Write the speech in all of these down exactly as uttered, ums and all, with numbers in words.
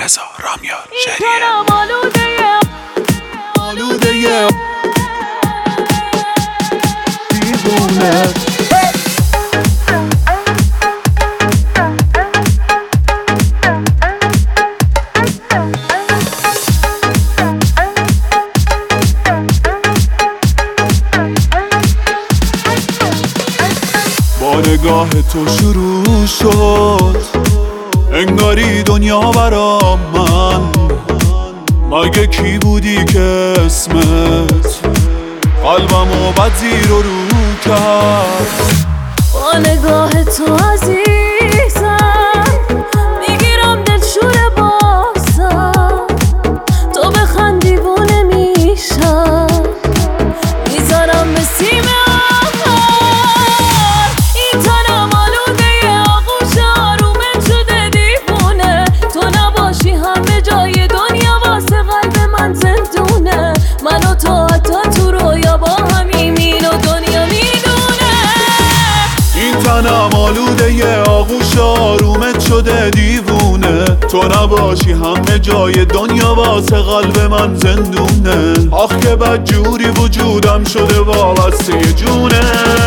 رضا رامیار شهریه آلوده دیوونه با نگاه تو شروع شد انگاری دنیا برام من، مگه کی بودی که اسمت قلبمو بد زیر و رو کرد. با نگاه تو عزیزم میگیرم دلشور بازم، تو بخند دیوونه میشم میذارم به سیم آخر. این تنم آلوده آغوش آرومت شده دیوونه، تو نباشی همه جای دنیا واسه قلب من زندونه. من و تو حتی تو رویا با همیم این و دنیا میدونه. این تنم آلوده آغوش آرومت شده دیوونه، تو نباشی همه جای دنیا واسه قلب من زندونه. آخ که بد جوری وجودم شده وابسته جونه.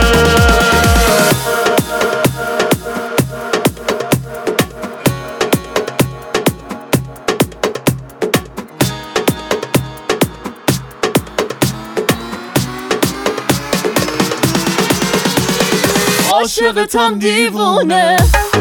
عاشقتم دیوونه.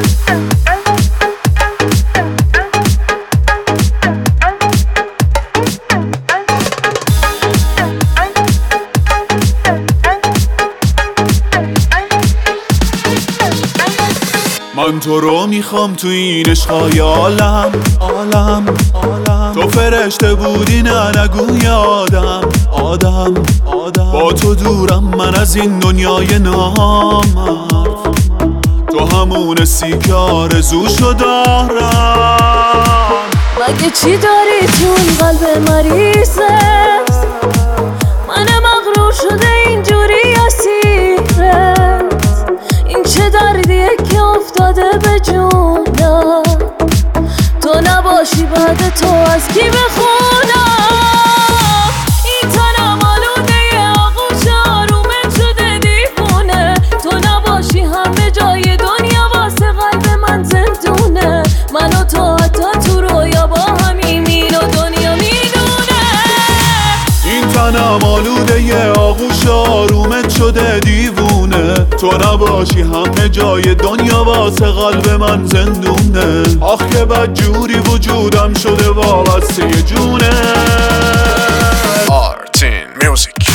من تو رو میخوام تو این عشقای عالم عالم عالم. تو فرشته بودی نه نگو یادم آدم آدم. با تو دورم من از این دنیای نامرد، تو همون سی که آرزوشو دارم. مگه چی داری تو این قلب مریضت؟ من مغرور شده اینجوری اسیرت. این چه دردیه که افتاده به جونم، تو نباشی بعد تو از کی بخونم. این تنم آلوده آغوش آرومت شده دیوونه، تو نباشی همه جای دنیا واسه قلب من زندونه. من و تو حتی تو رویا با همیم این و دنیا میدونه. این تنم آلوده آغوش آرومت شده دیوونه، تو نباشی همه جای دنیا واسه قلب من زندونه. آخ که بد جوری وجودم شده وابسته جونه. آرتین میوزیک.